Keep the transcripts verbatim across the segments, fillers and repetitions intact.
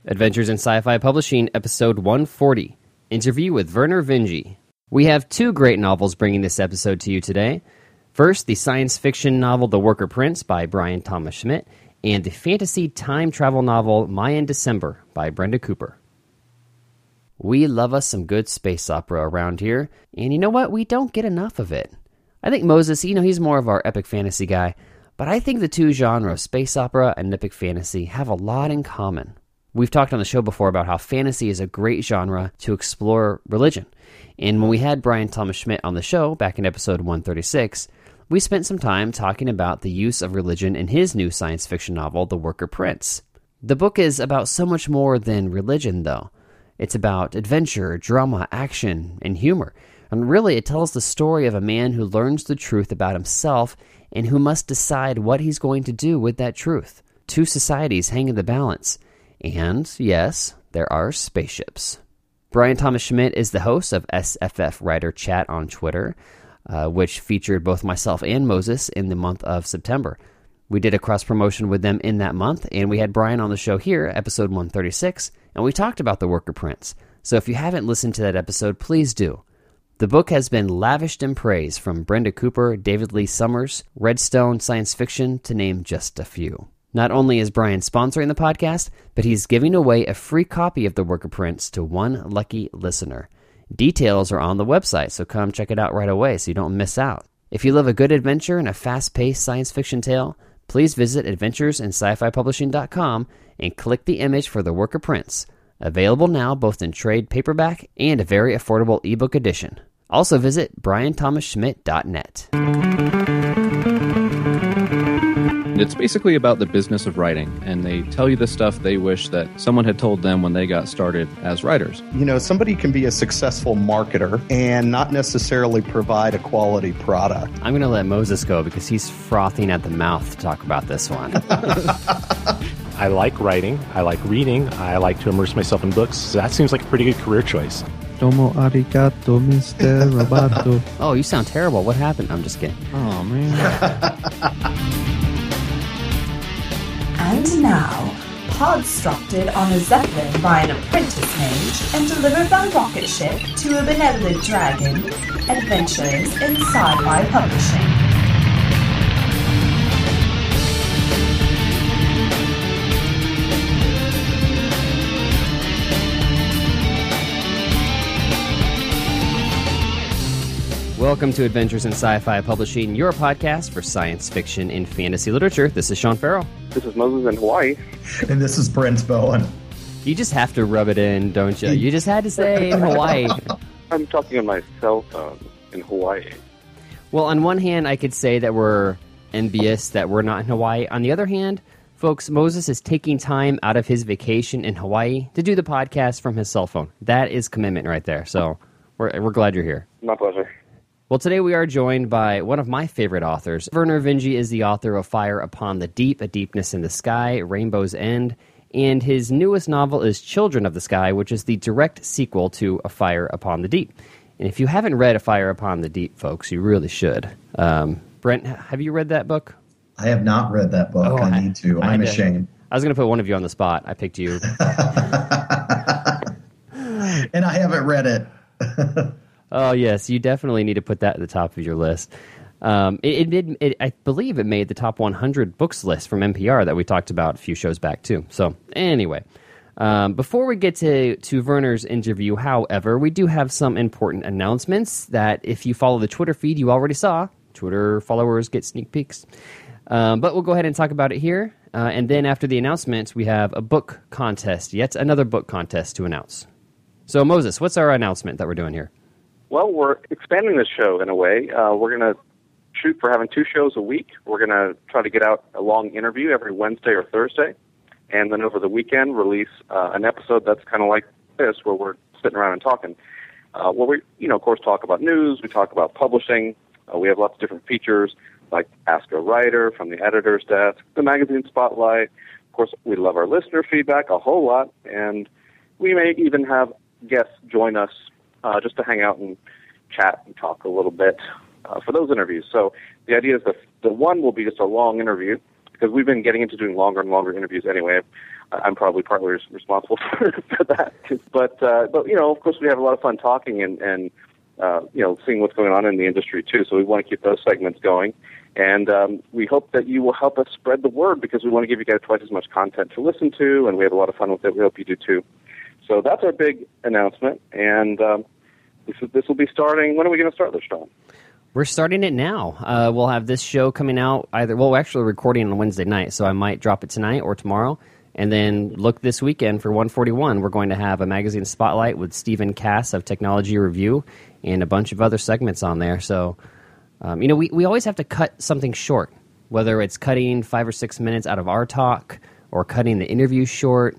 Adventures in Sci-Fi Publishing, Episode one forty, Interview with Vernor Vinge. We have two great novels bringing this episode to you today. First, the science fiction novel The Worker Prince by Brian Thomas Schmidt, and the fantasy time travel novel Mayan December by Brenda Cooper. We love us some good space opera around here, and you know what? We don't get enough of it. I think Moses, you know, he's more of our epic fantasy guy, but I think the two genres, space opera and epic fantasy, have a lot in common. We've talked on the show before about how fantasy is a great genre to explore religion. And when we had Brian Thomas Schmidt on the show back in episode one thirty-six, we spent some time talking about the use of religion in his new science fiction novel, The Worker Prince. The book is about so much more than religion, though. It's about adventure, drama, action, and humor. And really, it tells the story of a man who learns the truth about himself and who must decide what he's going to do with that truth. Two societies hang in the balance. And, yes, there are spaceships. Brian Thomas Schmidt is the host of S F F Writer Chat on Twitter, uh, which featured both myself and Moses in the month of September. We did a cross-promotion with them in that month, and we had Brian on the show here, episode one thirty-six, and we talked about The Worker Prince. So if you haven't listened to that episode, please do. The book has been lavished in praise from Brenda Cooper, David Lee Summers, Redstone Science Fiction, to name just a few. Not only is Brian sponsoring the podcast, but he's giving away a free copy of The Worker Prince to one lucky listener. Details are on the website, so come check it out right away so you don't miss out. If you love a good adventure and a fast-paced science fiction tale, please visit adventures in sci fi publishing dot com and click the image for The Worker Prince, available now both in trade paperback and a very affordable ebook edition. Also visit brian thomas schmidt dot net. It's basically about the business of writing, and they tell you the stuff they wish that someone had told them when they got started as writers. You know, somebody can be a successful marketer and not necessarily provide a quality product. I'm going to let Moses go because he's frothing at the mouth to talk about this one. I like writing. I like reading. I like to immerse myself in books. So that seems like a pretty good career choice. Domo arigato, Mister Roboto. Oh, you sound terrible. What happened? I'm just kidding. Oh, man. And now, podstructed on a zeppelin by an apprentice mage and delivered by rocket ship to a benevolent dragon, Adventures in Sci-Fi Publishing. Welcome to Adventures in Sci-Fi Publishing, your podcast for science fiction and fantasy literature. This is Sean Farrell. This is Moses in Hawaii. And this is Brent Bowen. You just have to rub it in, don't you? You just had to say in Hawaii. I'm talking on my cell phone in Hawaii. Well, on one hand, I could say that we're envious that we're not in Hawaii. On the other hand, folks, Moses is taking time out of his vacation in Hawaii to do the podcast from his cell phone. That is commitment right there. So we're we're glad you're here. My pleasure. Well, today we are joined by one of my favorite authors. Vernor Vinge is the author of Fire Upon the Deep, A Deepness in the Sky, Rainbow's End, and his newest novel is Children of the Sky, which is the direct sequel to A Fire Upon the Deep. And if you haven't read A Fire Upon the Deep, folks, you really should. Um, Brent, have you read that book? I have not read that book. Oh, I, I need to. I I'm to, ashamed. I was going to put one of you on the spot. I picked you. And I haven't read it. Oh, yes, you definitely need to put that at the top of your list. Um, it, it did. It, I believe it made the top one hundred books list from N P R that we talked about a few shows back, too. So, anyway, um, before we get to, to Vernor's interview, however, we do have some important announcements that if you follow the Twitter feed, you already saw. Twitter followers get sneak peeks. Um, but we'll go ahead and talk about it here. Uh, and then after the announcements, we have a book contest, yet another book contest to announce. So, Moses, what's our announcement that we're doing here? Well, we're expanding this show in a way. Uh, we're going to shoot for having two shows a week. We're going to try to get out a long interview every Wednesday or Thursday. And then over the weekend, release uh, an episode that's kind of like this, where we're sitting around and talking. Uh, where we, you know, of course, talk about news. We talk about publishing. Uh, we have lots of different features, like Ask a Writer from the editor's desk, the magazine spotlight. Of course, we love our listener feedback a whole lot. And we may even have guests join us Uh, just to hang out and chat and talk a little bit uh, for those interviews. So the idea is that the one will be just a long interview, because we've been getting into doing longer and longer interviews anyway. I'm probably partly responsible for, for that. But, uh, but you know, of course, we have a lot of fun talking and, and uh, you know, seeing what's going on in the industry, too. So we want to keep those segments going. And um, we hope that you will help us spread the word because we want to give you guys twice as much content to listen to, and we have a lot of fun with it. We hope you do, too. So that's our big announcement. And um, this, is, this will be starting. When are we going to start this, Sean? We're starting it now. Uh, we'll have this show coming out either, well, we're actually recording on Wednesday night, so I might drop it tonight or tomorrow. And then look this weekend for one forty-one. We're going to have a magazine spotlight with Stephen Cass of Technology Review and a bunch of other segments on there. So, um, you know, we, we always have to cut something short, whether it's cutting five or six minutes out of our talk or cutting the interview short.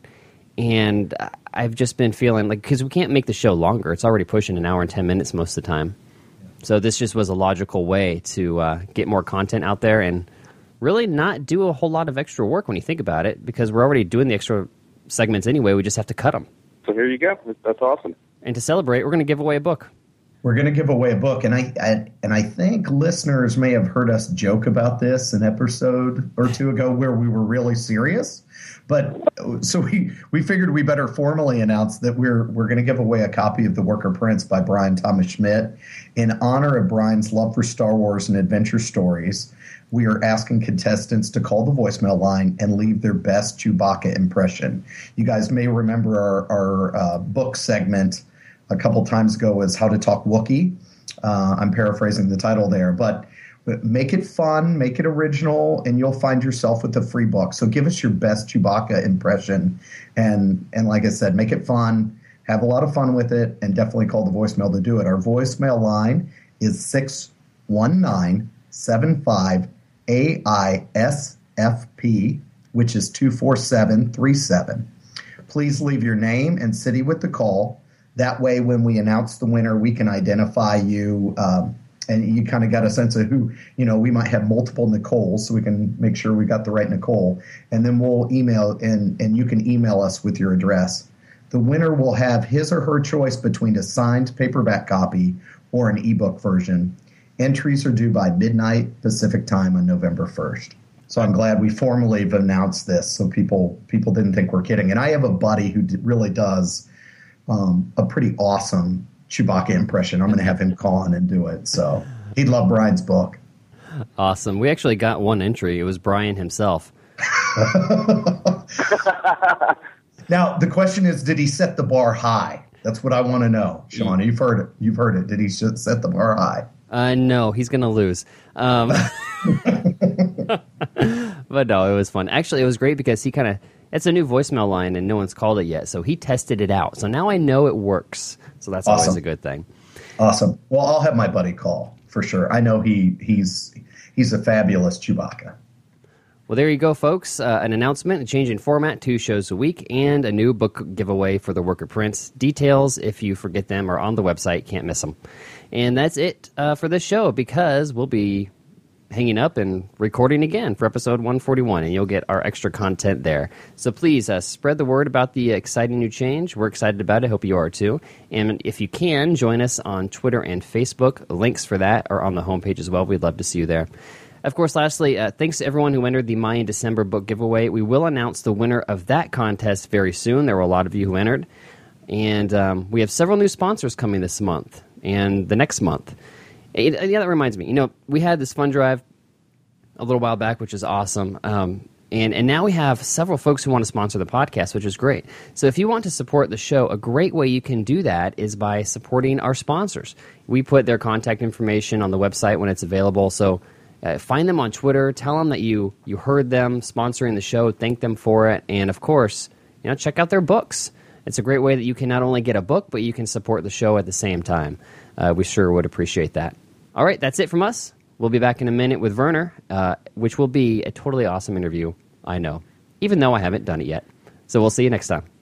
And I've just been feeling like, because we can't make the show longer. It's already pushing an hour and ten minutes most of the time. So this just was a logical way to uh, get more content out there and really not do a whole lot of extra work when you think about it, because we're already doing the extra segments anyway. We just have to cut them. So here you go. That's awesome. And to celebrate, we're going to give away a book. We're going to give away a book, and I, I and I think listeners may have heard us joke about this an episode or two ago where we were really serious. But so we, we figured we better formally announce that we're we're going to give away a copy of The Worker Prince by Brian Thomas Schmidt in honor of Brian's love for Star Wars and adventure stories. We are asking contestants to call the voicemail line and leave their best Chewbacca impression. You guys may remember our, our uh, book segment a couple times ago was How to Talk Wookiee. Uh, I'm paraphrasing the title there, but make it fun, make it original, and you'll find yourself with a free book. So give us your best Chewbacca impression, and and like I said, make it fun, have a lot of fun with it, and definitely call the voicemail to do it. Our voicemail line is six one nine seven five A I S F P, which is two four seven three seven. Please leave your name and city with the call. That way, when we announce the winner, we can identify you, um, and you kind of got a sense of who, you know, we might have multiple Nicoles, so we can make sure we got the right Nicole. And then we'll email, and, and you can email us with your address. The winner will have his or her choice between a signed paperback copy or an ebook version. Entries are due by midnight Pacific time on November first. So I'm glad we formally have announced this so people people didn't think we're kidding. And I have a buddy who d- really does um, a pretty awesome Chewbacca impression. I'm going to have him call in and do it. So he'd love Brian's book. Awesome. We actually got one entry. It was Brian himself. Now, the question is, did he set the bar high? That's what I want to know. Sean, you've heard it. You've heard it. Did he set the bar high? Uh, no, he's going to lose. Um, but no, it was fun. Actually, it was great because he kind of, it's a new voicemail line and no one's called it yet. So he tested it out. So now I know it works. So that's Awesome. Always a good thing. Awesome. Well, I'll have my buddy call for sure. I know he he's he's a fabulous Chewbacca. Well, there you go, folks. Uh, an announcement, a change in format, two shows a week, and a new book giveaway for The Worker Prince. Details, if you forget them, are on the website. Can't miss them. And that's it uh, for this show, because we'll be hanging up and recording again for episode one forty-one, and you'll get our extra content there. So please uh, spread the word about the exciting new change. We're excited about it. Hope you are too. And if you can, join us on Twitter and Facebook. Links for that are on the homepage as well. We'd love to see you there. Of course, lastly, uh, thanks to everyone who entered the Mayan December book giveaway. We will announce the winner of that contest very soon. There were a lot of you who entered. And um, we have several new sponsors coming this month and the next month. It, yeah, that reminds me. You know, we had this fund drive a little while back, which is awesome. Um, and, and now we have several folks who want to sponsor the podcast, which is great. So if you want to support the show, a great way you can do that is by supporting our sponsors. We put their contact information on the website when it's available. So uh, find them on Twitter. Tell them that you, you heard them sponsoring the show. Thank them for it. And, of course, you know, check out their books. It's a great way that you can not only get a book, but you can support the show at the same time. Uh, we sure would appreciate that. All right, that's it from us. We'll be back in a minute with Werner, uh, which will be a totally awesome interview, I know, even though I haven't done it yet. So we'll see you next time.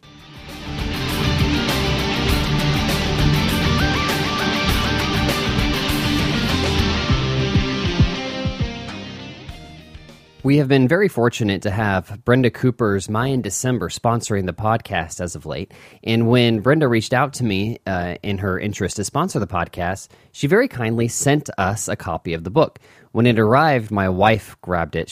We have been very fortunate to have Brenda Cooper's Mayan December sponsoring the podcast as of late. And when Brenda reached out to me uh, in her interest to sponsor the podcast, she very kindly sent us a copy of the book. When it arrived, my wife grabbed it. She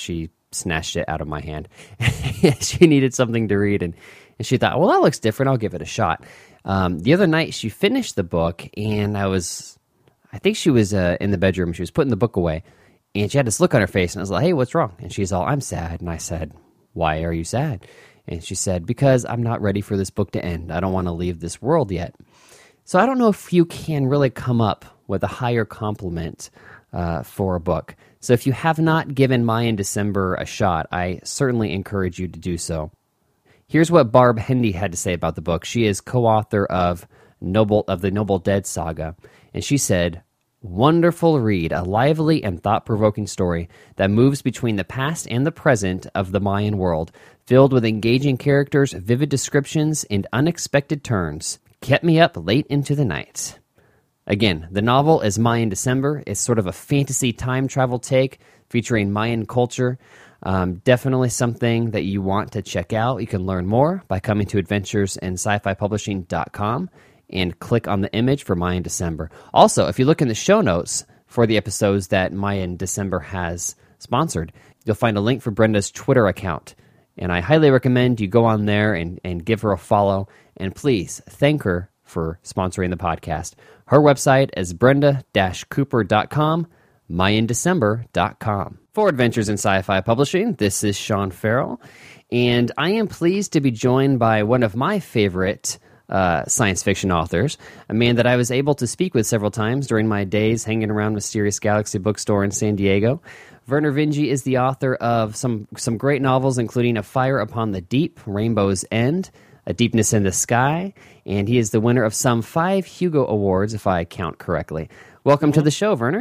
snatched it out of my hand. She needed something to read, and, and she thought, well, that looks different. I'll give it a shot. Um, the other night, she finished the book, and I was, I think she was uh, in the bedroom. She was putting the book away, and she had this look on her face, and I was like, hey, what's wrong? And she's all, I'm sad. And I said, why are you sad? And she said, because I'm not ready for this book to end. I don't want to leave this world yet. So I don't know if you can really come up with a higher compliment uh, for a book. So if you have not given Mayan December a shot, I certainly encourage you to do so. Here's what Barb Hendy had to say about the book. She is co-author of Noble of the Noble Dead saga, and she said, wonderful read, a lively and thought-provoking story that moves between the past and the present of the Mayan world, filled with engaging characters, vivid descriptions, and unexpected turns. Kept me up late into the night. Again, the novel is Mayan December. It's sort of a fantasy time travel take featuring Mayan culture. Um, definitely something that you want to check out. You can learn more by coming to adventures in sci fi publishing dot com and click on the image for Mayan December. Also, if you look in the show notes for the episodes that Mayan December has sponsored, you'll find a link for Brenda's Twitter account. And I highly recommend you go on there and, and give her a follow. And please thank her for sponsoring the podcast. Her website is brenda dash cooper dot com, mayan december dot com. For Adventures in Sci-Fi Publishing, this is Sean Farrell, and I am pleased to be joined by one of my favorite uh, science fiction authors, a man that I was able to speak with several times during my days hanging around Mysterious Galaxy Bookstore in San Diego. Werner Vinge is the author of some, some great novels, including A Fire Upon the Deep, Rainbow's End, A Deepness in the Sky, and he is the winner of some five Hugo Awards, if I count correctly. Welcome mm-hmm. to the show, Werner.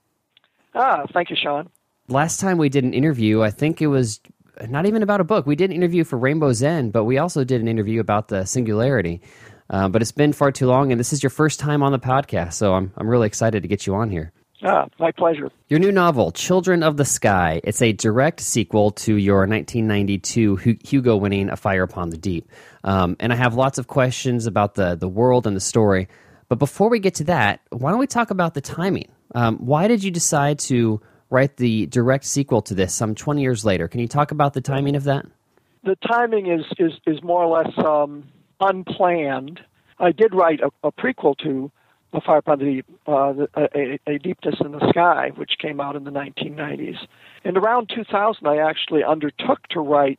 Ah, thank you, Sean. Last time we did an interview, I think it was not even about a book. We did an interview for Rainbow's End, but we also did an interview about the Singularity. Uh, but it's been far too long, and this is your first time on the podcast, so I'm I'm really excited to get you on here. Ah, my pleasure. Your new novel, Children of the Sky, it's a direct sequel to your nineteen ninety-two Hugo-winning A Fire Upon the Deep. Um, and I have lots of questions about the, the world and the story. But before we get to that, why don't we talk about the timing? Um, why did you decide to write the direct sequel to this some twenty years later? Can you talk about the timing of that? The timing is, is, is more or less um, unplanned. I did write a, a prequel to A Fire Upon the Deep, uh, a, a, a Deepness in the Sky, which came out in the nineteen nineties. And around two thousand, I actually undertook to write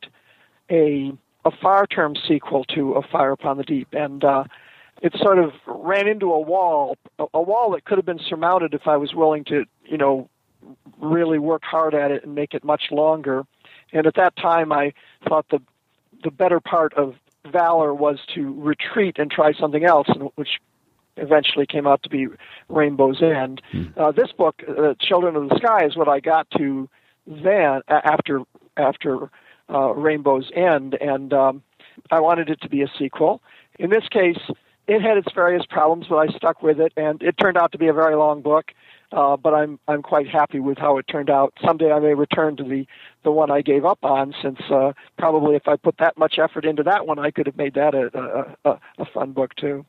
a a far-term sequel to A Fire Upon the Deep, and uh, it sort of ran into a wall, a, a wall that could have been surmounted if I was willing to, you know, really work hard at it and make it much longer. And at that time, I thought the the better part of valor was to retreat and try something else, which eventually came out to be Rainbow's End. Mm. Uh, this book, uh, Children of the Sky, is what I got to then after after uh, Rainbow's End, and um, I wanted it to be a sequel. In this case, it had its various problems, but I stuck with it, and it turned out to be a very long book. Uh, but I'm I'm quite happy with how it turned out. Someday I may return to the, the one I gave up on, since uh, probably if I put that much effort into that one, I could have made that a a, a fun book too.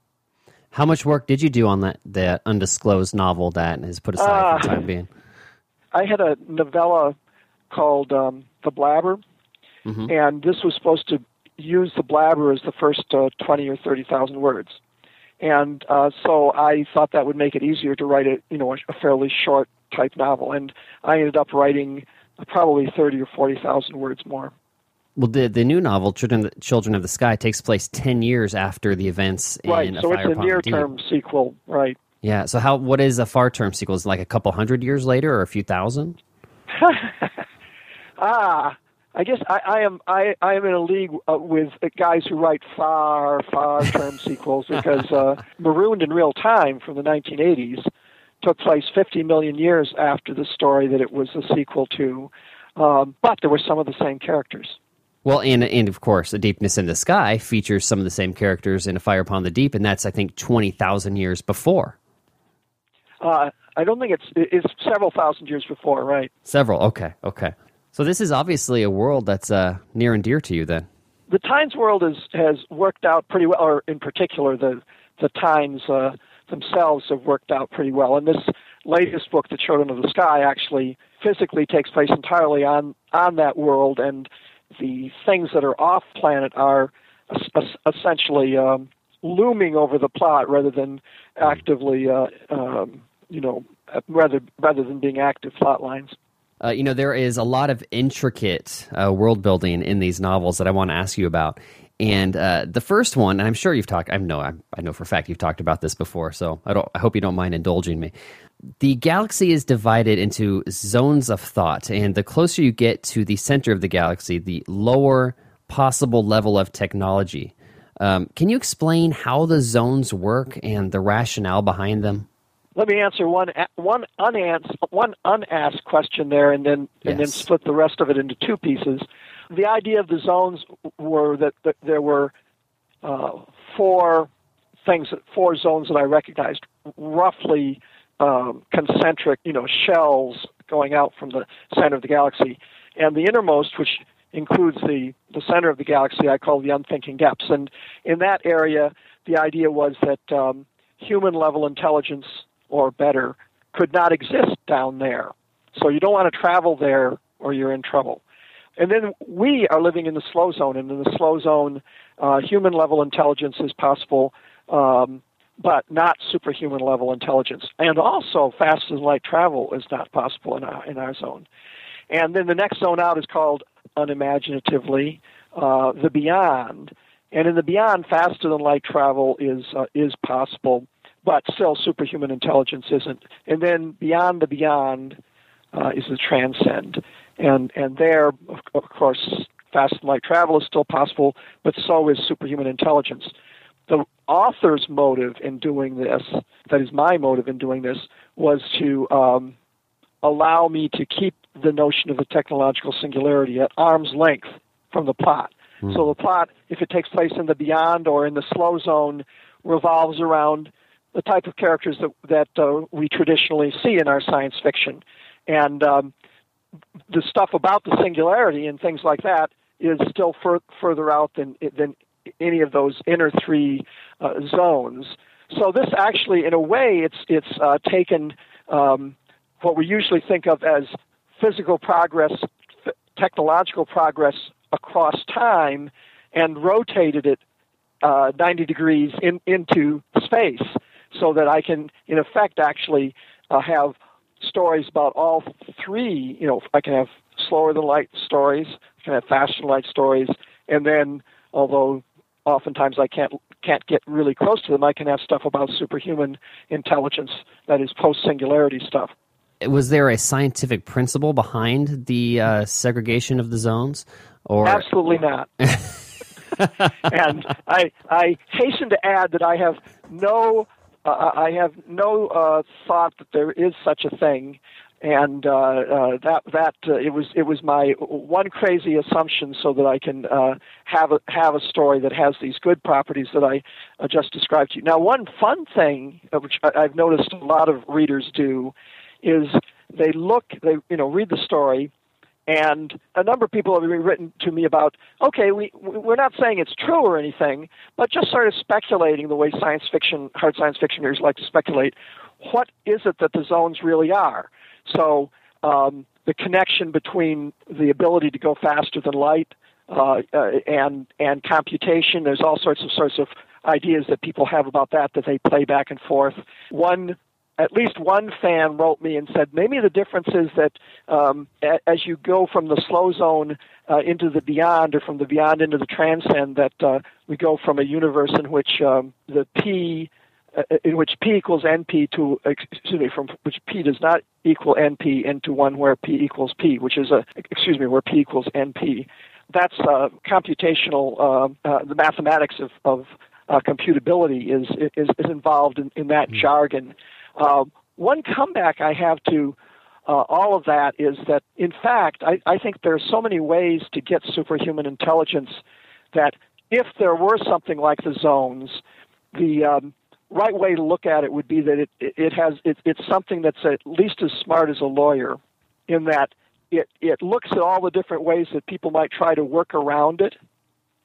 How much work did you do on that that undisclosed novel that is put aside uh, for the time being? I had a novella called um, The Blabber, mm-hmm. and this was supposed to use the blabber as the first uh, twenty or thirty thousand words. And uh, so I thought that would make it easier to write a, you know, a fairly short type novel. And I ended up writing probably thirty or forty thousand words more. Well, the the new novel, Children, Children of the Sky, takes place ten years after the events in right, A so Fire it's a Upon the Deep. near-term sequel, right. Yeah, so how? What is a far-term sequel? Is it like a couple hundred years later or a few thousand? ah, I guess I, I am I, I am in a league uh, with guys who write far, far-term sequels, because uh, Marooned in Real Time from the nineteen eighties took place fifty million years after the story that it was a sequel to, um, but there were some of the same characters. Well, and, and of course, A Deepness in the Sky features some of the same characters in A Fire Upon the Deep, and that's, I think, twenty thousand years before. Uh, I don't think it's it's several thousand years before, right? Several, okay, okay. So this is obviously a world that's uh, near and dear to you, then. The Tynes world is, has worked out pretty well, or in particular, the the Tynes uh, themselves have worked out pretty well. And this latest book, The Children of the Sky, actually physically takes place entirely on, on that world, and the things that are off planet are es- essentially um, looming over the plot rather than actively, uh, um, you know, rather rather than being active plot lines. Uh, you know, there is a lot of intricate uh, world building in these novels that I want to ask you about. And uh, the first one, and I'm sure you've talked. I know, I, I know for a fact you've talked about this before. So I don't. I hope you don't mind indulging me. The galaxy is divided into zones of thought, and the closer you get to the center of the galaxy, the lower possible level of technology. Um, can you explain how the zones work and the rationale behind them? Let me answer one one unanswered one unasked question there, and then Yes. and then split the rest of it into two pieces. The idea of the zones were that, that there were uh, four things, four zones that I recognized, roughly um, concentric, you know, shells going out from the center of the galaxy, and the innermost, which includes the the center of the galaxy, I call the unthinking depths. And in that area, the idea was that um, human level intelligence, or better, could not exist down there. So you don't want to travel there or you're in trouble. And then we are living in the slow zone, and in the slow zone, uh, human-level intelligence is possible, um, but not superhuman-level intelligence. And also, fast-as-light travel is not possible in our, in our zone. And then the next zone out is called, unimaginatively, uh, the beyond. And in the beyond, faster-than-light travel is uh, is possible, but still superhuman intelligence isn't. And then beyond the beyond uh, is the transcend. And and there, of, of course, fast and light travel is still possible, but so is superhuman intelligence. The author's motive in doing this, that is my motive in doing this, was to um, allow me to keep the notion of the technological singularity at arm's length from the plot. Mm. So the plot, if it takes place in the beyond or in the slow zone, revolves around the type of characters that that uh, we traditionally see in our science fiction. And um, the stuff about the singularity and things like that is still fur- further out than than any of those inner three uh, zones. So this actually, in a way, it's it's uh, taken um, what we usually think of as physical progress, f- technological progress across time, and rotated it uh, ninety degrees in, into space, so that I can, in effect, actually uh, have stories about all three. You know, I can have slower than light stories, I can have faster than light stories, and then, although oftentimes I can't can't get really close to them, I can have stuff about superhuman intelligence, that is post-singularity stuff. Was there a scientific principle behind the uh, segregation of the zones? Or Absolutely not. And I I hasten to add that I have no uh, I have no uh, thought that there is such a thing, and uh, uh, that that uh, it was it was my one crazy assumption so that I can uh, have a have a story that has these good properties that I uh, just described to you. Now, one fun thing uh, which I've noticed a lot of readers do is they look they you know read the story. And a number of people have written to me about, okay, we, we're not saying it's true or anything, but just sort of speculating the way science fiction, hard science fiction readers like to speculate. What is it that the zones really are? So um, the connection between the ability to go faster than light uh, uh, and and computation, there's all sorts of sorts of ideas that people have about that that they play back and forth. One At least one fan wrote me and said, maybe the difference is that um, a- as you go from the slow zone uh, into the beyond, or from the beyond into the transcend, that uh, we go from a universe in which um, the P, uh, in which P equals N P to, excuse me, from which P does not equal N P, into one where P equals P, which is a, excuse me, where P equals N P. That's uh, computational, uh, uh, the mathematics of, of uh, computability is, is, is involved in, in that mm-hmm. jargon. Uh, one comeback I have to uh, all of that is that, in fact, I, I think there are so many ways to get superhuman intelligence that if there were something like the zones, the um, right way to look at it would be that it, it has it, it's something that's at least as smart as a lawyer, in that it, it looks at all the different ways that people might try to work around it,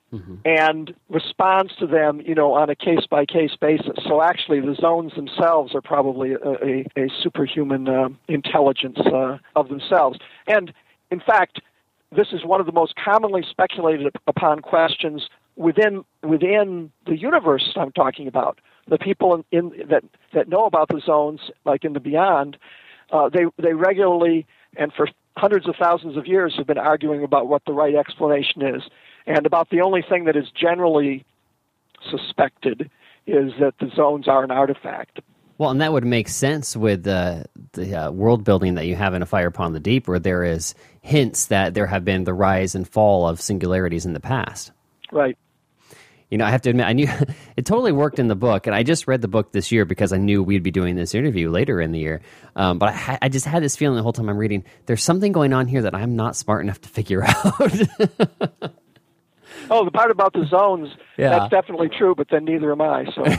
mm-hmm. and responds to them, you know, on a case-by-case basis. So actually the zones themselves are probably a, a, a superhuman uh, intelligence uh, of themselves. And, in fact, this is one of the most commonly speculated upon questions within within the universe I'm talking about. The people in, in that that know about the zones, like in the beyond, uh, they they regularly and for hundreds of thousands of years have been arguing about what the right explanation is, and about the only thing that is generally suspected is that the zones are an artifact. Well, and that would make sense with uh, the uh, world building that you have in A Fire Upon the Deep, where there is hints that there have been the rise and fall of singularities in the past. Right. You know, I have to admit, I knew it totally worked in the book, and I just read the book this year because I knew we'd be doing this interview later in the year. Um, but I, ha- I just had this feeling the whole time I'm reading, there's something going on here that I'm not smart enough to figure out. Oh, the part about the zones, yeah. That's definitely true, but then neither am I. So,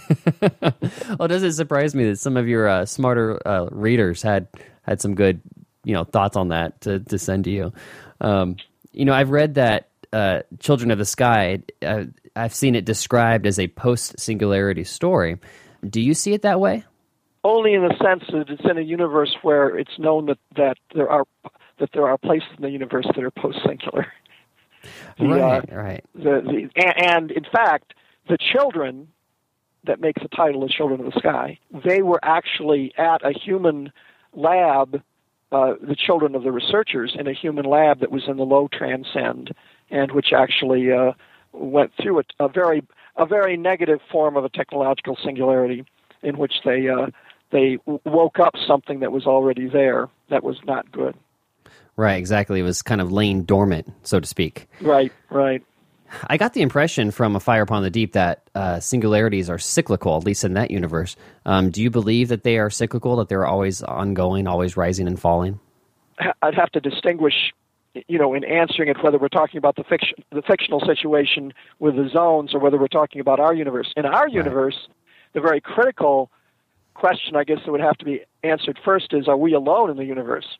well, does it surprise me that some of your uh, smarter uh, readers had had some good, you know, thoughts on that to, to send to you? Um, you know, I've read that uh, Children of the Sky, uh, I've seen it described as a post-singularity story. Do you see it that way? Only in the sense that it's in a universe where it's known that, that there are that there are places in the universe that are post-singular. The, right, uh, right. The, the, and, and in fact, the children that make the title of Children of the Sky, they were actually at a human lab, uh, the children of the researchers, in a human lab that was in the low transcend, and which actually uh, went through a, a very a very negative form of a technological singularity, in which they uh, they woke up something that was already there that was not good. Right, exactly. It was kind of laying dormant, so to speak. Right, right. I got the impression from A Fire Upon the Deep that uh, singularities are cyclical, at least in that universe. Um, do you believe that they are cyclical, that they're always ongoing, always rising and falling? I'd have to distinguish, you know, in answering it, whether we're talking about the fiction, the fictional situation with the zones, or whether we're talking about our universe. In our universe, right. The very critical question, I guess, that would have to be answered first is: are we alone in the universe?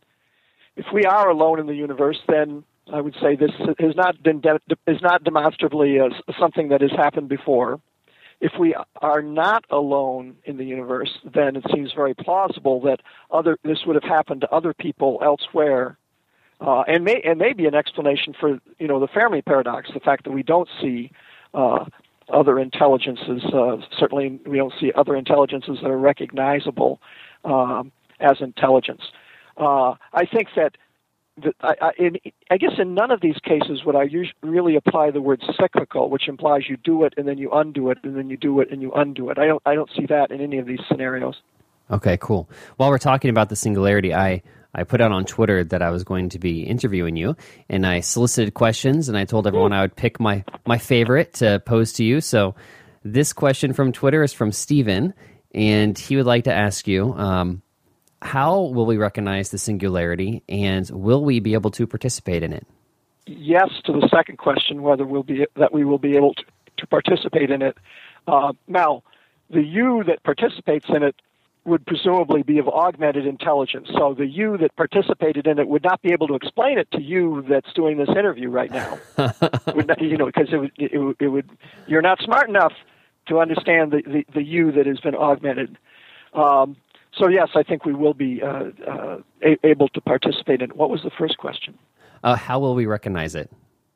If we are alone in the universe, then I would say this has not been de- is not demonstrably uh, something that has happened before. If we are not alone in the universe, then it seems very plausible that other this would have happened to other people elsewhere, uh, and may and may be an explanation for, you know, the Fermi paradox, the fact that we don't see uh, other intelligences. Uh, certainly, we don't see other intelligences that are recognizable um, as intelligence. Uh, I think that, that I, I, in, I guess in none of these cases would I us- really apply the word cyclical, which implies you do it and then you undo it and then you do it and you undo it. I don't I don't see that in any of these scenarios. Okay, cool. While we're talking about the singularity, I, I put out on Twitter that I was going to be interviewing you, and I solicited questions, and I told everyone I would pick my, my favorite to pose to you. So this question from Twitter is from Steven, and he would like to ask you, um, how will we recognize the singularity, and will we be able to participate in it? Yes, to the second question, whether we'll be that we will be able to, to participate in it. Uh, now, the you that participates in it would presumably be of augmented intelligence. So the you that participated in it would not be able to explain it to you that's doing this interview right now. would not, you know, because it would, it, would, it would. You're not smart enough to understand the, the, the you that has been augmented. Um, So, yes, I think we will be uh, uh, a- able to participate in it. What was the first question? Uh, how will we recognize it?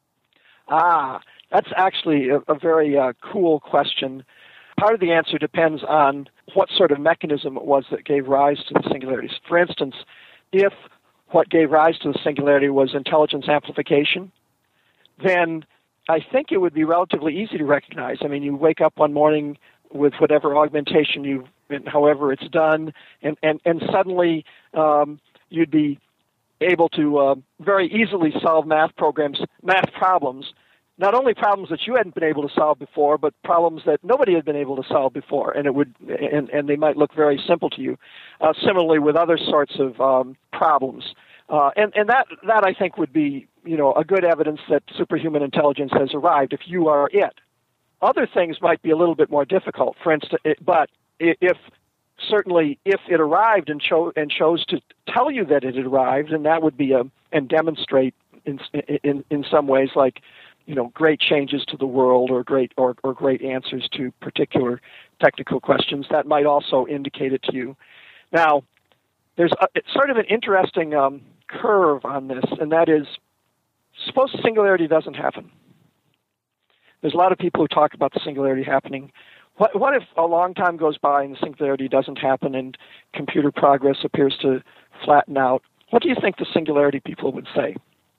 Ah, that's actually a, a very uh, cool question. Part of the answer depends on what sort of mechanism it was that gave rise to the singularities. For instance, if what gave rise to the singularity was intelligence amplification, then I think it would be relatively easy to recognize. I mean, you wake up one morning with whatever augmentation you, however it's done, and, and, and suddenly um, you'd be able to uh, very easily solve math programs, math problems, not only problems that you hadn't been able to solve before, but problems that nobody had been able to solve before, and it would, and, and they might look very simple to you. Uh, similarly, with other sorts of um, problems, uh, and and that that I think would be, you know, a good evidence that superhuman intelligence has arrived if you are it. Other things might be a little bit more difficult. For instance, it, but if certainly if it arrived and chose and chose to tell you that it had arrived, and that would be a and demonstrate in in in some ways, like, you know, great changes to the world or great or, or great answers to particular technical questions. That might also indicate it to you. Now, there's a, it's sort of an interesting um, curve on this, and that is, suppose the singularity doesn't happen. There's a lot of people who talk about the singularity happening. What, what if a long time goes by and the singularity doesn't happen and computer progress appears to flatten out? What do you think the singularity people would say?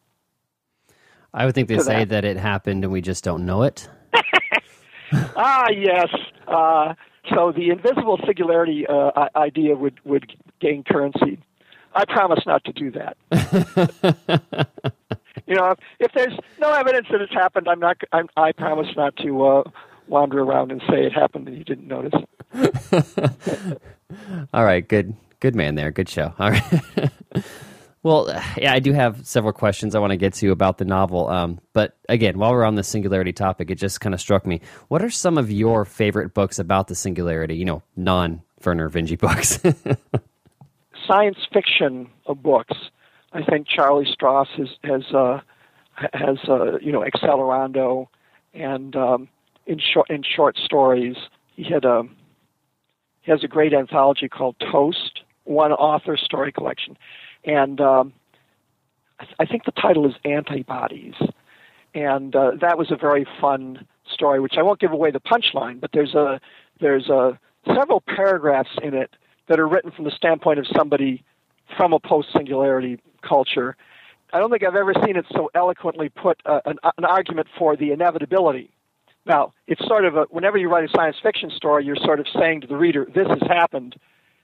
I would think they'd say that? that it happened and we just don't know it. ah, yes. Uh, so the invisible singularity uh, idea would, would gain currency. I promise not to do that. You know, if, if there's no evidence that it's happened, I'm not. I'm, I promise not to uh, wander around and say it happened and you didn't notice. All right, good, good man there. Good show. All right. Well, yeah, I do have several questions I want to get to about the novel. Um, but again, while we're on the singularity topic, it just kind of struck me. What are some of your favorite books about the singularity? You know, non-Vernor Vinge books. Science fiction books. I think Charlie Stross has has uh, has uh, you know Accelerando, and um, in short in short stories, he had a he has a great anthology called Toast, one author story collection, and um, I, th- I think the title is Antibodies, and uh, that was a very fun story, which I won't give away the punchline, but there's a there's a several paragraphs in it that are written from the standpoint of somebody from a post-singularity culture. I don't think I've ever seen it so eloquently put uh, an, an argument for the inevitability. Now, it's sort of a, whenever you write a science fiction story, you're sort of saying to the reader, this has happened.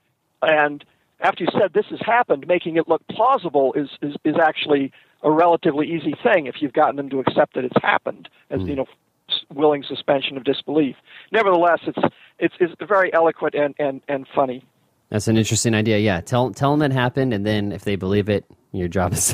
And after you said this has happened, making it look plausible is, is, is actually a relatively easy thing if you've gotten them to accept that it's happened, as, mm. you know, willing suspension of disbelief. Nevertheless, it's, it's, it's very eloquent and, and, and funny. That's an interesting idea. Yeah, tell tell them it happened, and then if they believe it, your job is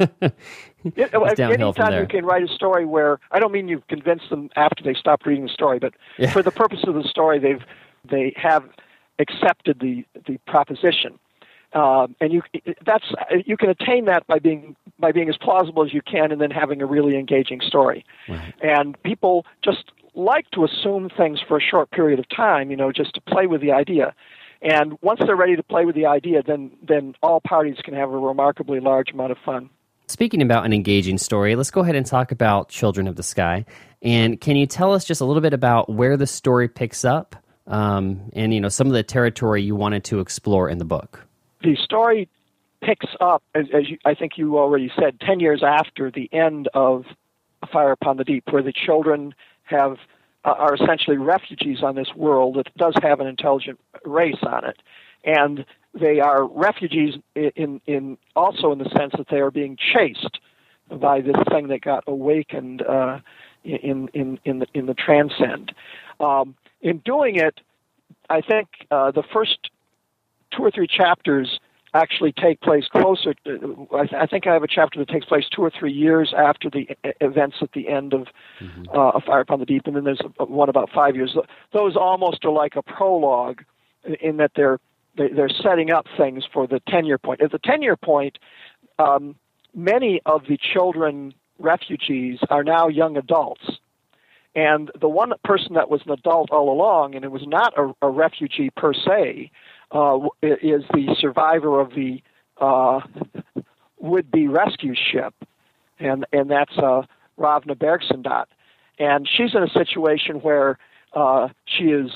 it, downhill from there. Anytime you can write a story where, I don't mean you've convinced them after they stop reading the story, but yeah. for the purpose of the story, they've they have accepted the the proposition, um, and you that's you can attain that by being by being as plausible as you can, and then having a really engaging story. Right. And people just like to assume things for a short period of time, you know, just to play with the idea. And once they're ready to play with the idea, then then all parties can have a remarkably large amount of fun. Speaking about an engaging story, let's go ahead and talk about Children of the Sky. And can you tell us just a little bit about where the story picks up, um, and you know some of the territory you wanted to explore in the book? The story picks up, as, as you, I think you already said, ten years after the end of Fire Upon the Deep, where the children have uh, are essentially refugees on this world that does have an intelligent race on it, and they are refugees in, in also in the sense that they are being chased by this thing that got awakened uh, in in in the, in the transcend. Um, in doing it, I think uh, the first two or three chapters actually take place closer. To, I, th- I think I have a chapter that takes place two or three years after the events at the end of mm-hmm. uh, Fire Upon the Deep, and then there's one about five years. Those almost are like a prologue in that they're they're setting up things for the ten-year point. At the ten-year point, um, many of the children refugees are now young adults. And the one person that was an adult all along, and it was not a, a refugee per se, uh, is the survivor of the uh, would-be rescue ship, and and that's uh, Ravna Bergsendat. And she's in a situation where uh, she is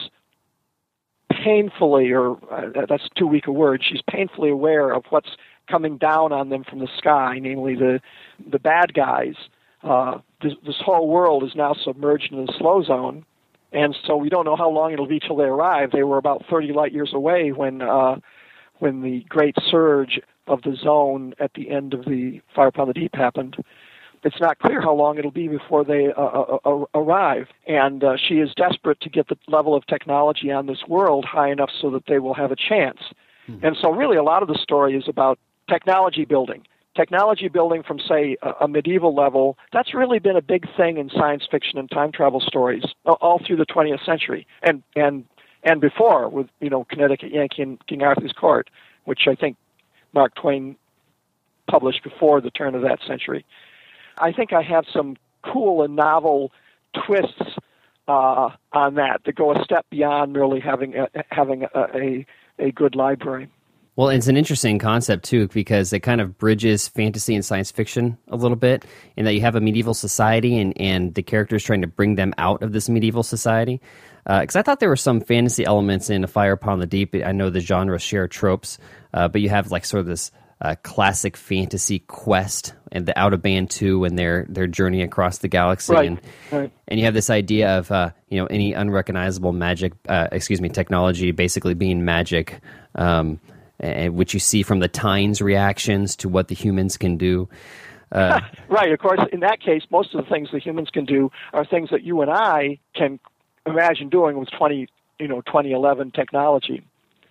painfully, or uh, that's too weak a word, she's painfully aware of what's coming down on them from the sky, namely the the bad guys. Uh, this, this whole world is now submerged in the slow zone, and so we don't know how long it'll be till they arrive. They were about thirty light years away when uh, when the great surge of the zone at the end of the Fire Upon the Deep happened. It's not clear how long it'll be before they uh, uh, arrive, and uh, she is desperate to get the level of technology on this world high enough so that they will have a chance. Mm-hmm. And so really a lot of the story is about technology building. Technology building from, say, a, a medieval level, that's really been a big thing in science fiction and time travel stories all through the twentieth century, and and and before with, you know, Connecticut Yankee and King Arthur's Court, which I think Mark Twain published before the turn of that century. I think I have some cool and novel twists uh, on that that go a step beyond merely having a, having a, a, a good library. Well, it's an interesting concept, too, because it kind of bridges fantasy and science fiction a little bit, in that you have a medieval society and, and the characters trying to bring them out of this medieval society. Because uh, I thought there were some fantasy elements in A Fire Upon the Deep. I know the genres share tropes, uh, but you have like sort of this uh, classic fantasy quest and the Out of Band two and their, their journey across the galaxy. Right, and, right. and you have this idea of uh, you know any unrecognizable magic, uh, excuse me, technology basically being magic, um Uh, which you see from the Tynes reactions to what the humans can do. Uh, right, of course, in that case, most of the things the humans can do are things that you and I can imagine doing with twenty, you know, twenty eleven technology.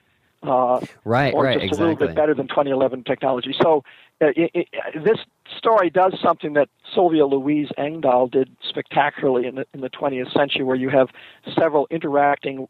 Uh, right, or right, just exactly. a little bit better than twenty eleven technology. So uh, it, it, this story does something that Sylvia Louise Engdahl did spectacularly in the, in the twentieth century, where you have several interacting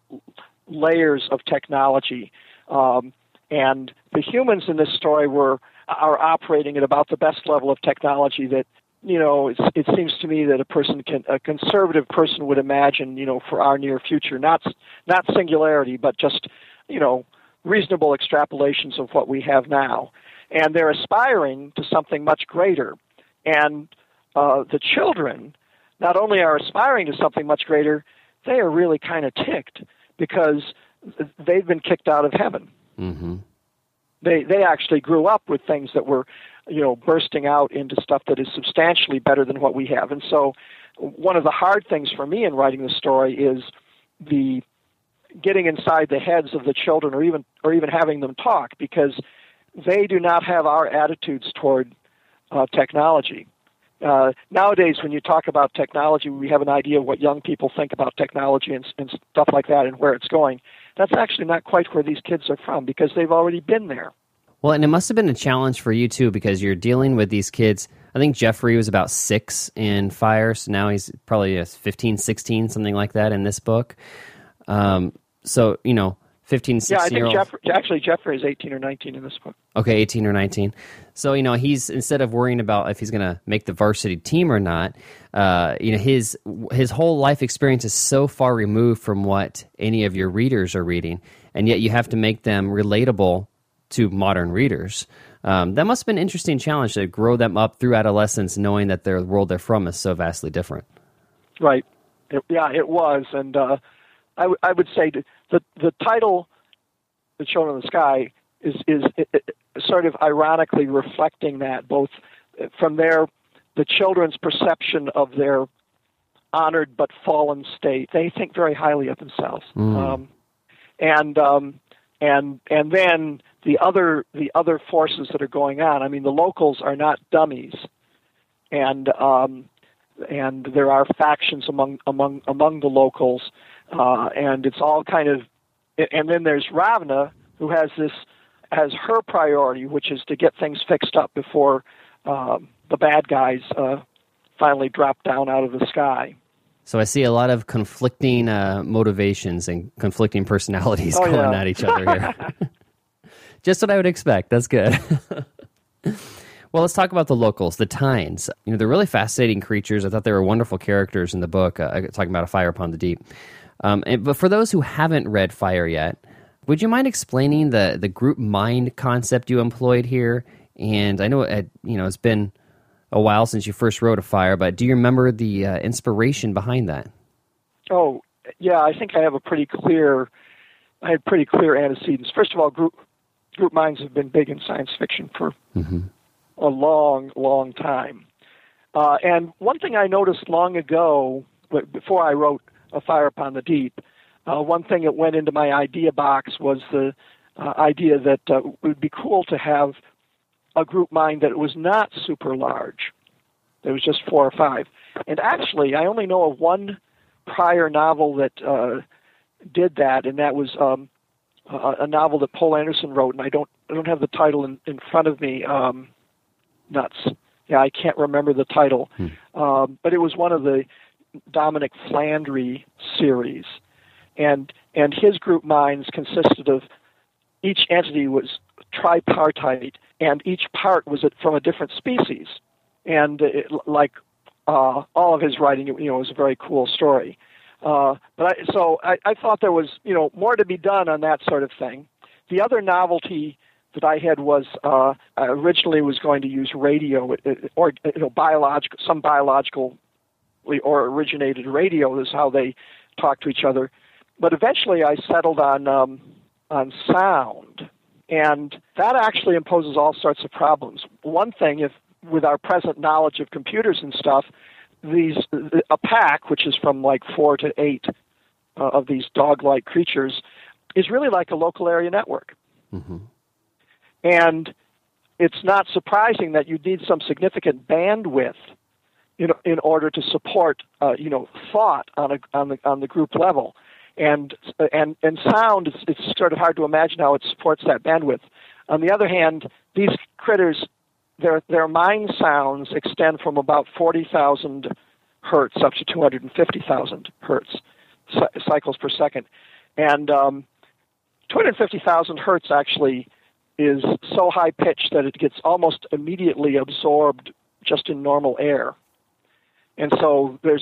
layers of technology. Um, And the humans in this story were are operating at about the best level of technology that, you know, it's, it seems to me that a person can, a conservative person would imagine, you know, for our near future, not not singularity, but just, you know, reasonable extrapolations of what we have now. And they're aspiring to something much greater. And uh, the children not only are aspiring to something much greater, they are really kind of ticked because they've been kicked out of heaven. Mm-hmm. They they actually grew up with things that were, you know, bursting out into stuff that is substantially better than what we have. And so one of the hard things for me in writing the story is the getting inside the heads of the children, or even or even having them talk, because they do not have our attitudes toward uh, technology. Uh, nowadays, when you talk about technology, we have an idea of what young people think about technology and, and stuff like that and where it's going. That's actually not quite where these kids are from, because they've already been there. Well, and it must have been a challenge for you, too, because you're dealing with these kids. I think Jeffrey was about six in Fire, so now he's probably fifteen, sixteen, something like that in this book. Um, so, you know, fifteen, sixteen-year-olds. Yeah, I think Jeffrey, actually Jeffrey is eighteen or nineteen in this book. Okay, eighteen or nineteen. So, you know, he's, instead of worrying about if he's going to make the varsity team or not, uh, you know, his his whole life experience is so far removed from what any of your readers are reading, and yet you have to make them relatable to modern readers. Um, that must have been an interesting challenge to grow them up through adolescence, knowing that their world they're from is so vastly different. Right. It, yeah, it was. And uh, I, w- I would say the the title, The Children of the Sky, is, is it, it, sort of ironically reflecting that, both from their the children's perception of their honored but fallen state. They think very highly of themselves. Mm. Um, and um, and and then the other the other forces that are going on. I mean, the locals are not dummies, and um, and there are factions among among among the locals, uh, and it's all kind of. And then there's Ravna, who has this as her priority, which is to get things fixed up before um, the bad guys uh, finally drop down out of the sky. So I see a lot of conflicting uh, motivations and conflicting personalities oh, going yeah. at each other here. Just what I would expect. That's good. Well, let's talk about the locals, the Tynes. You know, they're really fascinating creatures. I thought they were wonderful characters in the book, uh, talking about A Fire Upon the Deep. Um, and, but for those who haven't read Fire yet, would you mind explaining the, the group mind concept you employed here? And I know it, you know it's been a while since you first wrote A Fire, but do you remember the uh, inspiration behind that? Oh, yeah, I think I have a pretty clear, I had pretty clear antecedents. First of all, group group minds have been big in science fiction for mm-hmm. a long, long time. Uh, and one thing I noticed long ago, before I wrote A Fire Upon the Deep, uh, one thing that went into my idea box was the uh, idea that uh, it would be cool to have a group mind that was not super large. There was just four or five. And actually, I only know of one prior novel that uh, did that, and that was um, a, a novel that Poul Anderson wrote, and I don't I don't have the title in, in front of me. Um, nuts. Yeah, I can't remember the title. Hmm. Um, but it was one of the Dominic Flandry series. And and his group minds consisted of, each entity was tripartite, and each part was from a different species. And it, like uh, all of his writing, you know, was a very cool story. Uh, but I, so I, I thought there was, you know, more to be done on that sort of thing. The other novelty that I had was uh, I originally was going to use radio or, you know, biological, some biological or originated radio is how they talk to each other. But eventually I settled on um, on sound, and that actually imposes all sorts of problems. One thing, if with our present knowledge of computers and stuff, these a pack, which is from like four to eight uh, of these dog-like creatures, is really like a local area network. Mm-hmm. And it's not surprising that you need some significant bandwidth in in order to support uh, you know thought on a on the on the group level. And and and sound, it's, it's sort of hard to imagine how it supports that bandwidth. On the other hand, these critters, their their mind sounds extend from about forty thousand hertz up to two hundred fifty thousand hertz cycles per second. And um, two hundred fifty thousand hertz actually is so high pitched that it gets almost immediately absorbed just in normal air. And so there's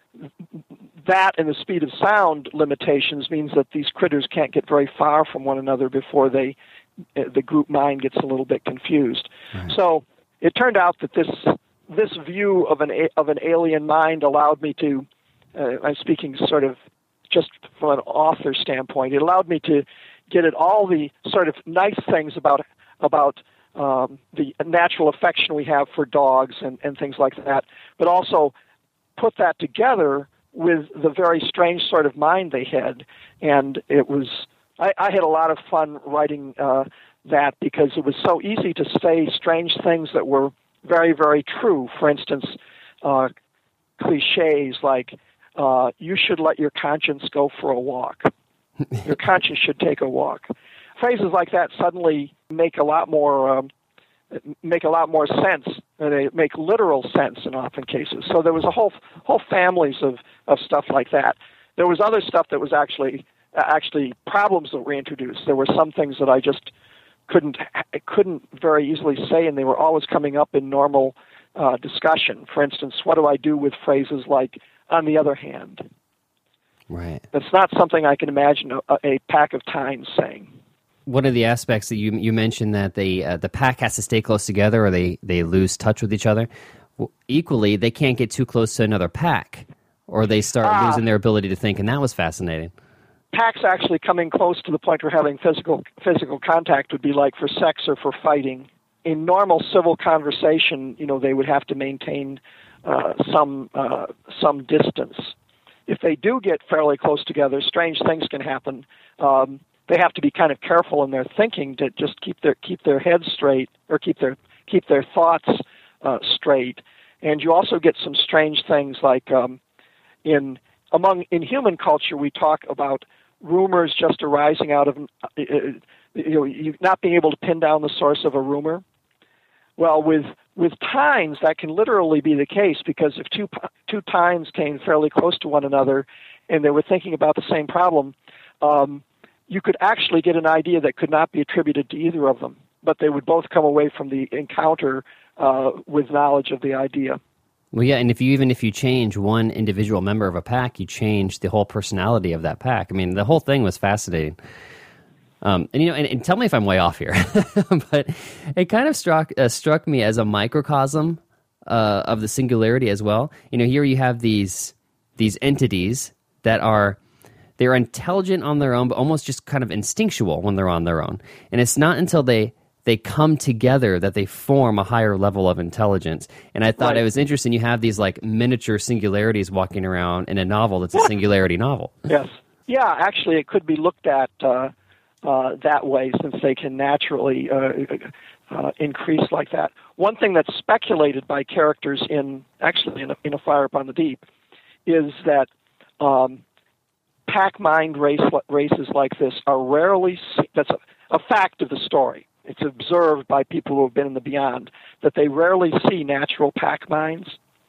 that, and the speed of sound limitations means that these critters can't get very far from one another before they the group mind gets a little bit confused. Right. So it turned out that this this view of an of an alien mind allowed me to, uh, I'm speaking sort of just from an author standpoint, it allowed me to get at all the sort of nice things about about um, the natural affection we have for dogs and, and things like that, but also put that together with the very strange sort of mind they had. And it was, I, I had a lot of fun writing uh, that because it was so easy to say strange things that were very, very true. For instance, uh, cliches like, uh, you should let your conscience go for a walk. Your conscience should take a walk. Phrases like that suddenly make a lot more um, make a lot more sense, and they make literal sense in often cases. So there was a whole whole families of, of stuff like that. There was other stuff that was actually actually problems that were introduced. There were some things that I just couldn't couldn't very easily say, and they were always coming up in normal uh, discussion. For instance, what do I do with phrases like "on the other hand"? Right. That's not something I can imagine a, a pack of tines saying. One of the aspects that you you mentioned that they uh, the pack has to stay close together, or they, they lose touch with each other. Well, equally, they can't get too close to another pack, or they start uh, losing their ability to think, and that was fascinating. Packs actually coming close to the point where having physical physical contact would be like for sex or for fighting. In normal civil conversation, you know, they would have to maintain uh, some uh, some distance. If they do get fairly close together, strange things can happen. Um, They have to be kind of careful in their thinking to just keep their keep their heads straight, or keep their keep their thoughts uh, straight. And you also get some strange things like um, in among in human culture we talk about rumors just arising out of uh, you know you not being able to pin down the source of a rumor. Well, with with tines that can literally be the case, because if two two tines came fairly close to one another and they were thinking about the same problem. Um, you could actually get an idea that could not be attributed to either of them, but they would both come away from the encounter uh, with knowledge of the idea. Well, yeah, and if you even if you change one individual member of a pack, you change the whole personality of that pack. I mean, the whole thing was fascinating. Um, and you know, and, and tell me if I'm way off here, but it kind of struck uh, struck me as a microcosm uh, of the singularity as well. You know, here you have these these entities that are. They're intelligent on their own, but almost just kind of instinctual when they're on their own. And it's not until they, they come together that they form a higher level of intelligence. And I thought right. it was interesting. You have these like miniature singularities walking around in a novel that's a singularity novel. Yes. Yeah, actually it could be looked at uh, uh, that way, since they can naturally uh, uh, increase like that. One thing that's speculated by characters in, actually in a, in a Fire Upon the Deep, is that um, pack mind race, races like this are rarely seen. That's a, a fact of the story. It's observed by people who have been in the beyond that they rarely see natural pack minds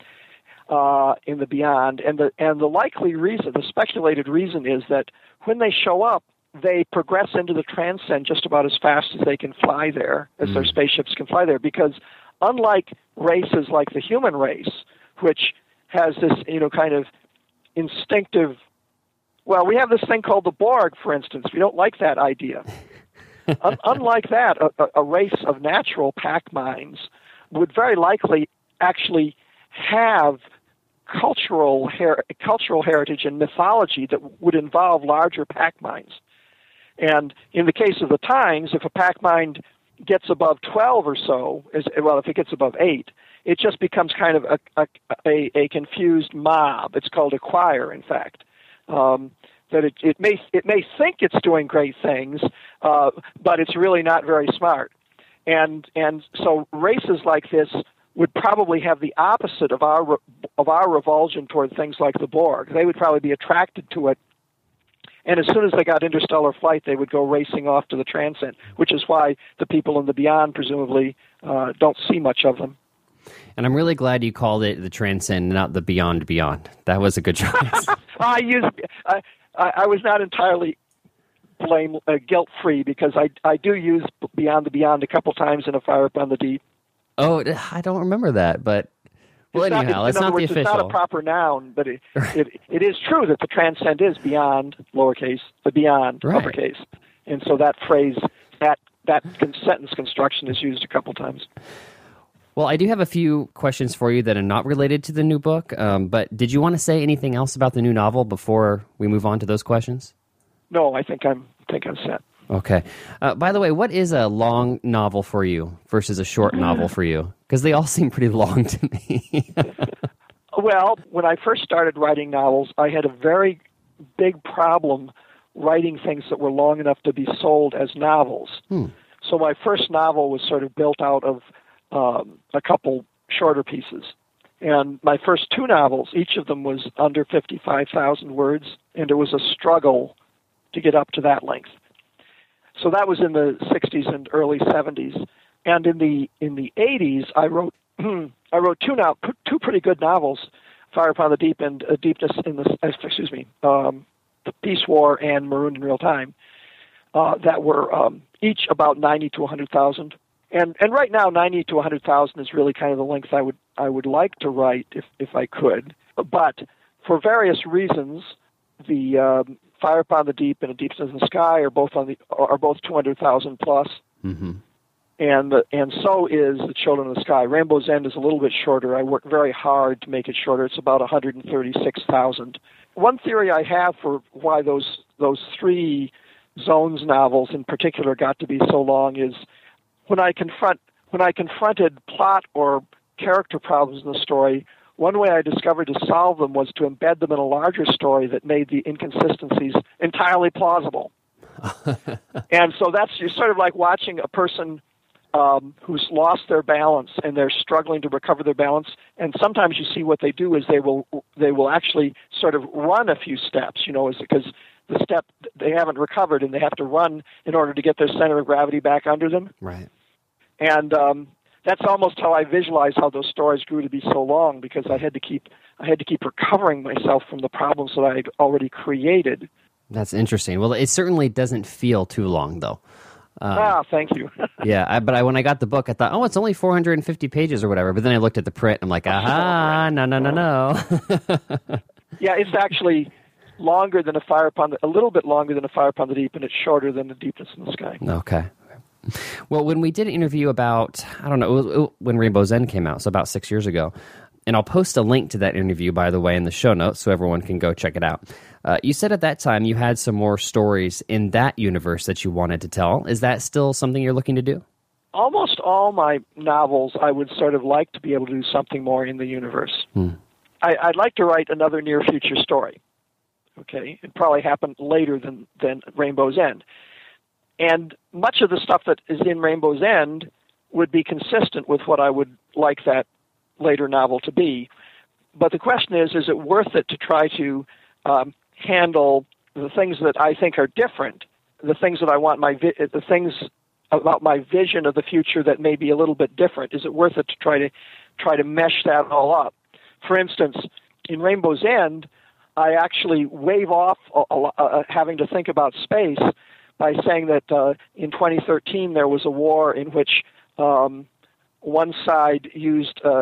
uh, in the beyond. And the and the likely reason, the speculated reason, is that when they show up, they progress into the transcend just about as fast as they can fly there, as mm. their spaceships can fly there. Because unlike races like the human race, which has this, you know, kind of instinctive. Well, we have this thing called the Borg, for instance. We don't like that idea. Un- unlike that, a, a race of natural pack minds would very likely actually have cultural her- cultural heritage and mythology that would involve larger pack minds. And in the case of the Tines, if a pack mind gets above twelve or so, is, well, if it gets above eight, it just becomes kind of a, a, a, a confused mob. It's called a choir, in fact. Um, that it, it may it may think it's doing great things, uh, but it's really not very smart. And and so races like this would probably have the opposite of our of our revulsion toward things like the Borg. They would probably be attracted to it, and as soon as they got interstellar flight, they would go racing off to the transcend, which is why the people in the beyond presumably uh, don't see much of them. And I'm really glad you called it the transcend, not the beyond beyond. That was a good choice. I used. I, I, I was not entirely blame uh, guilt free because I I do use Beyond the Beyond a couple times in A Fire Upon the Deep. Oh, I don't remember that, but well, it's anyhow, not, it's in not other the words, official. It's not a proper noun, but it, it it is true that the transcend is beyond lowercase, the beyond Right. uppercase, and so that phrase, that that con- sentence construction is used a couple times. Well, I do have a few questions for you that are not related to the new book, um, but did you want to say anything else about the new novel before we move on to those questions? No, I think I'm think I'm set. Okay. Uh, by the way, what is a long novel for you versus a short novel for you? Because they all seem pretty long to me. Well, when I first started writing novels, I had a very big problem writing things that were long enough to be sold as novels. Hmm. So my first novel was sort of built out of um, a couple shorter pieces. And my first two novels, each of them was under fifty-five thousand words, and it was a struggle to get up to that length. So that was in the sixties and early seventies. And in the in the eighties, I wrote I wrote two now two pretty good novels, Fire Upon the Deep and uh, Deepness in the excuse me, um, the Peace War and Marooned in Real Time, uh, that were um, each about ninety to a hundred thousand. And and right now, ninety to a hundred thousand is really kind of the length I would I would like to write if if I could. But for various reasons, the um, Fire Upon the Deep and A Deepness in the Sky are both on the are both two hundred thousand plus. Mm-hmm. And the, and so is The Children of the Sky. Rainbow's End is a little bit shorter. I worked very hard to make it shorter. It's about one hundred thirty-six thousand. One theory I have for why those those three Zones novels in particular got to be so long is when I confront when I confronted plot or character problems in the story, one way I discovered to solve them was to embed them in a larger story that made the inconsistencies entirely plausible. And so that's you're sort of like watching a person um, who's lost their balance and they're struggling to recover their balance. And sometimes you see what they do is they will they will actually sort of run a few steps, you know, is because the step they haven't recovered and they have to run in order to get their center of gravity back under them. Right. And um, that's almost how I visualize how those stories grew to be so long, because I had to keep I had to keep recovering myself from the problems that I had already created. That's interesting. Well, it certainly doesn't feel too long, though. Um, ah, thank you. yeah, I, but I, when I got the book, I thought, oh, it's only four hundred fifty pages or whatever. But then I looked at the print, and I'm like, aha, no, no, no, no. Yeah, it's actually longer than a Fire Upon the, a little bit longer than A Fire Upon the Deep, and it's shorter than The Deepness in the Sky. Okay. Well, when we did an interview about, I don't know, it was when Rainbow's End came out, so about six years ago, and I'll post a link to that interview, by the way, in the show notes so everyone can go check it out. Uh, you said at that time you had some more stories in that universe that you wanted to tell. Is that still something you're looking to do? Almost all my novels, I would sort of like to be able to do something more in the universe. Hmm. I, I'd like to write another near-future story. Okay, it probably happened later than, than Rainbow's End. And much of the stuff that is in Rainbow's End would be consistent with what I would like that later novel to be. But the question is, is it worth it to try to um, handle the things that I think are different, the things that I want my vi- the things about my vision of the future that may be a little bit different? Is it worth it to try to try to mesh that all up? For instance, in Rainbow's End, I actually wave off a, a, a, having to think about space by saying that uh, in twenty thirteen there was a war in which um, one side used uh,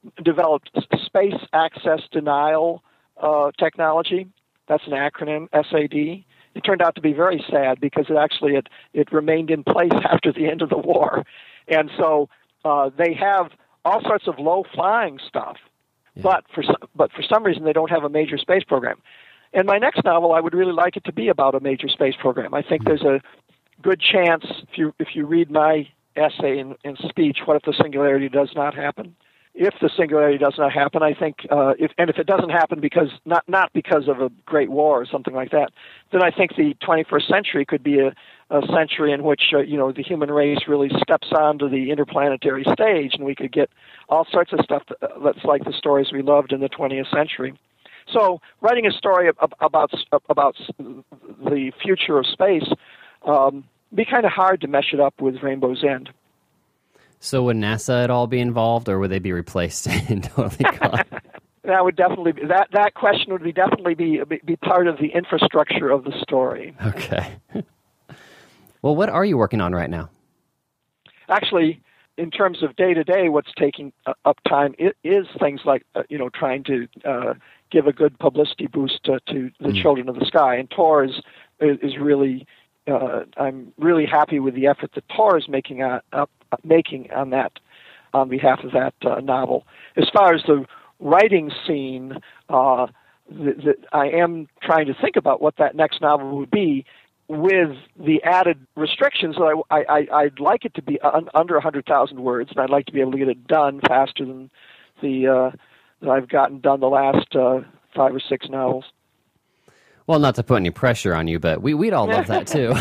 developed Space Access Denial uh, Technology. That's an acronym, S A D. It turned out to be very sad because it actually it, it remained in place after the end of the war. And so uh, they have all sorts of low-flying stuff, yeah. but for some, but for some reason they don't have a major space program. And my next novel, I would really like it to be about a major space program. I think there's a good chance, if you if you read my essay in, in speech, What If the Singularity Does Not Happen? If the singularity does not happen, I think, uh, if, and if it doesn't happen because not not because of a great war or something like that, then I think the twenty-first century could be a, a century in which uh, you know the human race really steps onto the interplanetary stage, and we could get all sorts of stuff that, that's like the stories we loved in the twentieth century. So, writing a story about about the future of space um, be kind of hard to mesh it up with Rainbow's End. So would NASA at all be involved, or would they be replaced and totally gone? That would definitely be, that that question would be definitely be be part of the infrastructure of the story. Okay. Well, what are you working on right now? Actually, in terms of day to day, what's taking up time is things like uh, you know trying to uh, give a good publicity boost to, to the mm. Children of the Sky, and Tor is is really. Uh, I'm really happy with the effort that Tor is making on, uh, making on that, on behalf of that uh, novel. As far as the writing scene, uh, the, the, I am trying to think about what that next novel would be, with the added restrictions that I, I, I'd like it to be un, under one hundred thousand words, and I'd like to be able to get it done faster than the uh, that I've gotten done the last uh, five or six novels. Well, not to put any pressure on you, but we, we'd all love that too.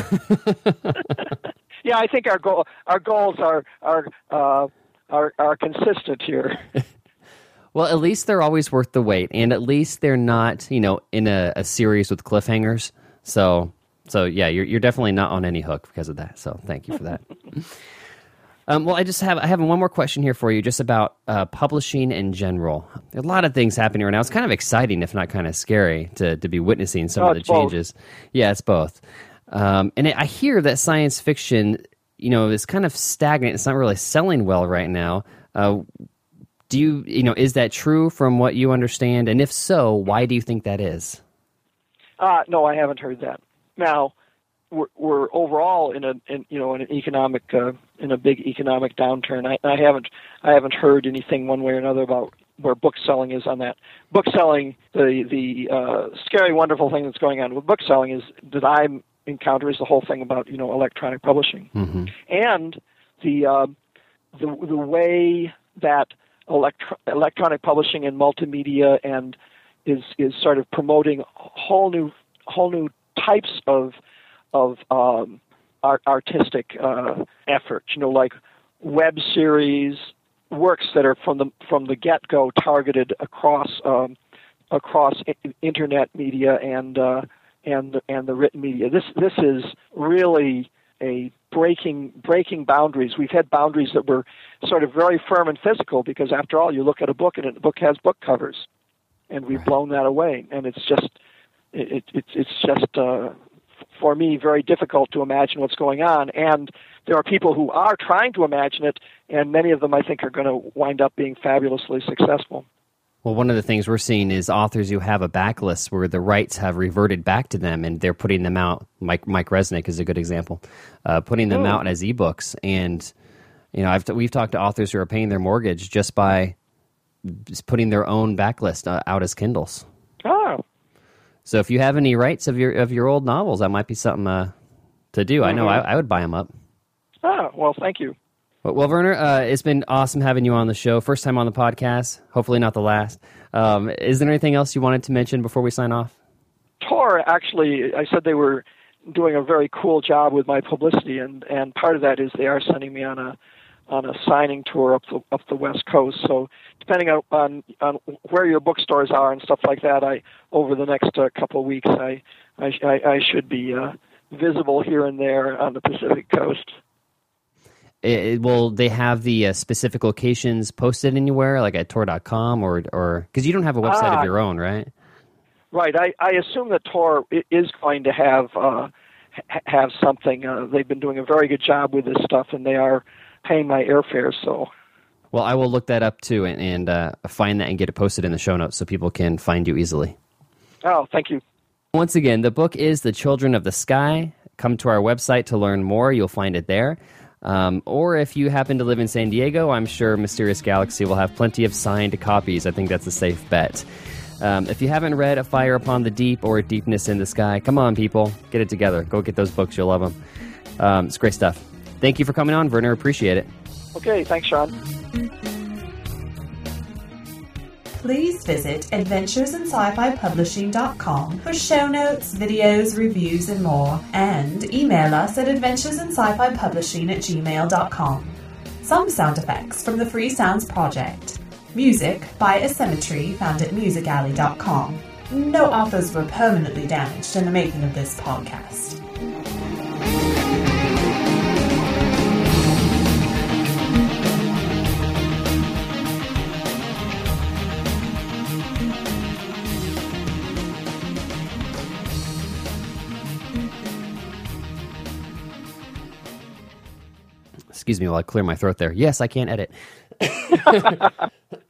Yeah, I think our goal our goals are are uh, are, are consistent here. Well, at least they're always worth the wait, and at least they're not, you know, in a, a series with cliffhangers. So, so yeah, you're you're definitely not on any hook because of that. So, thank you for that. Um, well, I just have I have one more question here for you, just about uh, publishing in general. There are a lot of things happening right now. It's kind of exciting, if not kind of scary, to to be witnessing some oh, of the changes. Both. Yeah, it's both. Um, and it, I hear that science fiction, you know, is kind of stagnant. It's not really selling well right now. Uh, do you, you know, is that true from what you understand? And if so, why do you think that is? Uh, no, I haven't heard that. Now, we're, we're overall in a, in, you know, in an economic, uh, in a big economic downturn. I, I haven't, I haven't heard anything one way or another about where book selling is on that. Book selling, the the uh, scary, wonderful thing that's going on with book selling is that I encounter is the whole thing about you know electronic publishing mm-hmm. and the uh, the the way that electro- electronic publishing and multimedia and is is sort of promoting whole new whole new types of of um, art, artistic uh, effort. You know, like web series, works that are from the from the get-go targeted across um, across internet media and uh, and and the written media. This this is really a breaking breaking boundaries. We've had boundaries that were sort of very firm and physical because, after all, you look at a book and the book has book covers, and we've blown that away. And it's just it, it it's just uh, for me very difficult to imagine what's going on. And there are people who are trying to imagine it, and many of them, I think, are going to wind up being fabulously successful. Well, one of the things we're seeing is authors who have a backlist where the rights have reverted back to them, and they're putting them out. Mike Mike Resnick is a good example, uh, putting them oh. out as ebooks. And you know, I've t- we've talked to authors who are paying their mortgage just by just putting their own backlist uh, out as Kindles. Oh, so if you have any rights of your of your old novels, that might be something uh, to do. Mm-hmm. I know I, I would buy them up. Oh, well, thank you. Well, Werner, uh, it's been awesome having you on the show. First time on the podcast, hopefully not the last. Um, is there anything else you wanted to mention before we sign off? Tor, actually, I said they were doing a very cool job with my publicity, and, and part of that is they are sending me on a on a signing tour up the up the West Coast. So depending on on, on where your bookstores are and stuff like that, I over the next uh, couple of weeks, I I, I should be uh, visible here and there on the Pacific Coast. It, will they have the uh, specific locations posted anywhere, like at tor dot com, or or because you don't have a website ah, of your own, right? Right. I, I assume that Tor is going to have uh, ha- have something. Uh, they've been doing a very good job with this stuff, and they are paying my airfare. So Well, I will look that up too and, and uh, find that and get it posted in the show notes so people can find you easily. Oh, thank you. Once again, the book is The Children of the Sky. Come to our website to learn more. You'll find it there. Um, or if you happen to live in San Diego, I'm sure Mysterious Galaxy will have plenty of signed copies. I think that's a safe bet. Um, if you haven't read A Fire Upon the Deep or Deepness in the Sky, come on, people. Get it together. Go get those books. You'll love them. Um, it's great stuff. Thank you for coming on, Werner. Appreciate it. Okay, thanks, Sean. Please visit adventures in sci fi publishing dot com for show notes, videos, reviews, and more, and email us at adventures in sci fi publishing at gmail dot com. Some sound effects from the Free Sounds Project. Music by Asymmetry, found at music alley dot com. No authors were permanently damaged in the making of this podcast. Excuse me while I clear my throat there. Yes, I can edit.